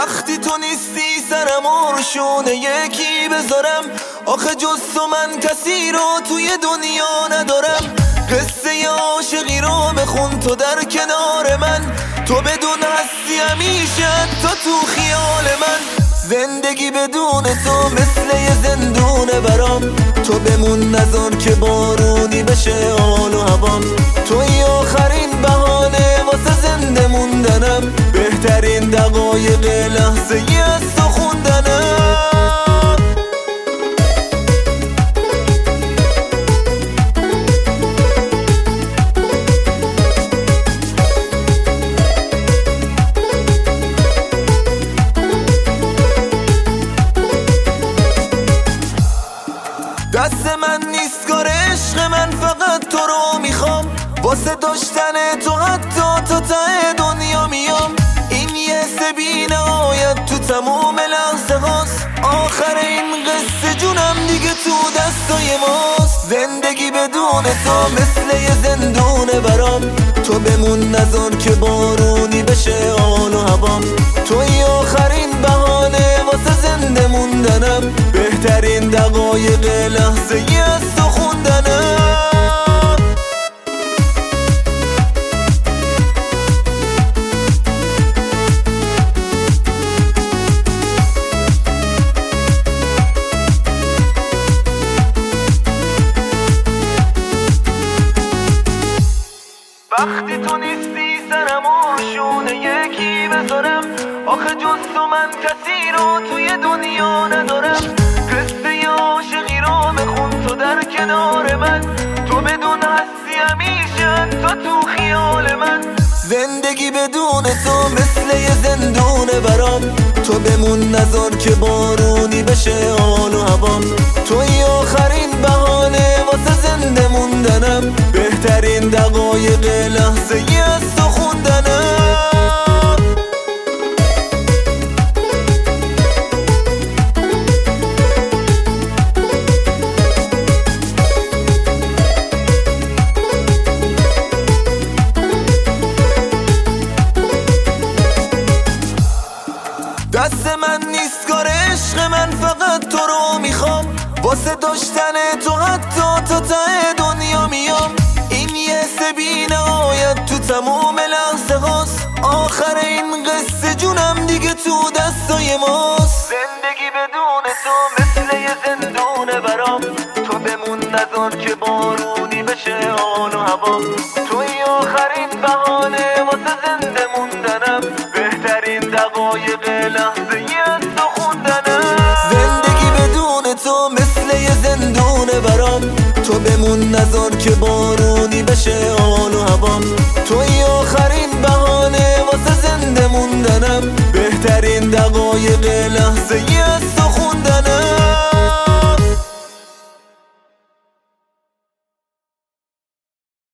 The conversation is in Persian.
وقتی تو نیستی سرم و روشونه یکی بذارم، آخه جز تو من کسی رو توی دنیا ندارم. قصه عاشقی رو بخون تو در کنار من، تو بدون هستی همیشه تا تو خیال من. زندگی بدون تو مثل یه زندونه برام، تو بمون نذار که بارونی بشه حال و هوام. توی آخرین بهانه واسه زنده موندنم، بهترین دقایق لحظه ای از تو خوندنم. دست من نیست کار عشق من، فقط تو رو میخوام. واسه داشتن تو حتی تا ته دنیا میام. این یه بی نهایت تو تموم لحظه هاست، آخر این قصه جونم دیگه تو دستای ماست. زندگی بدون تو مثل یه زندونه برام، تو بمون نذار که بارونی بشه حال و هوام. توی آخرین بهانه واسه زنده موندنم، بهترین دقایق لحظه ای از تو خوندنم. وقتی تو نیستی سرم و روشونه یکی بذارم، آخه جز تو من کسی رو توی دنیا ندارم. قصه عاشقی رو بخون تو در کنار من، تو بدون هستی همیشه تا تو خیال من. زندگی بدون تو مثل یه زندونه برام، تو بمون نذار که بارونی بشه حال و هوام. توی آخرین بهانه واسه زنده موندنم، بهترین دقایق لحظه ای از تو خوندنم. دست من نیست کار عشق من، فقط تو رو میخوام. واسه داشتن تو حتی تا ته دنیا میام. این یه بی نهایت تو تموم لحظه هاست، آخر این قصه جونم دیگه تو دستای ماست. زندگی بدون تو مثل یه زندونه برام، تو بمون نذار که بارونی بشه حال و هوام. توی آخرین بهانه واسه زنده موندنم، بهترین دقایق لحظه ای از تو خوندنم. زندگی بدون تو مثل یه زندونه برام، تو بمون نذار که بارونی بشه حال و هوام. توی آخرین بهانه واسه زنده موندنم، بهترین دقایق لحظه ای از تو